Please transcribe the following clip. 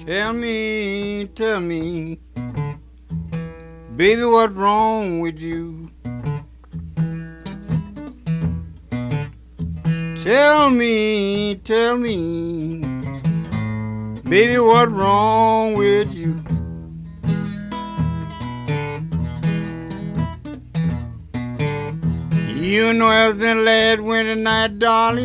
Tell me, baby, what's wrong with you? Tell me, baby, what's wrong with you? You know it was in last winter night, darling.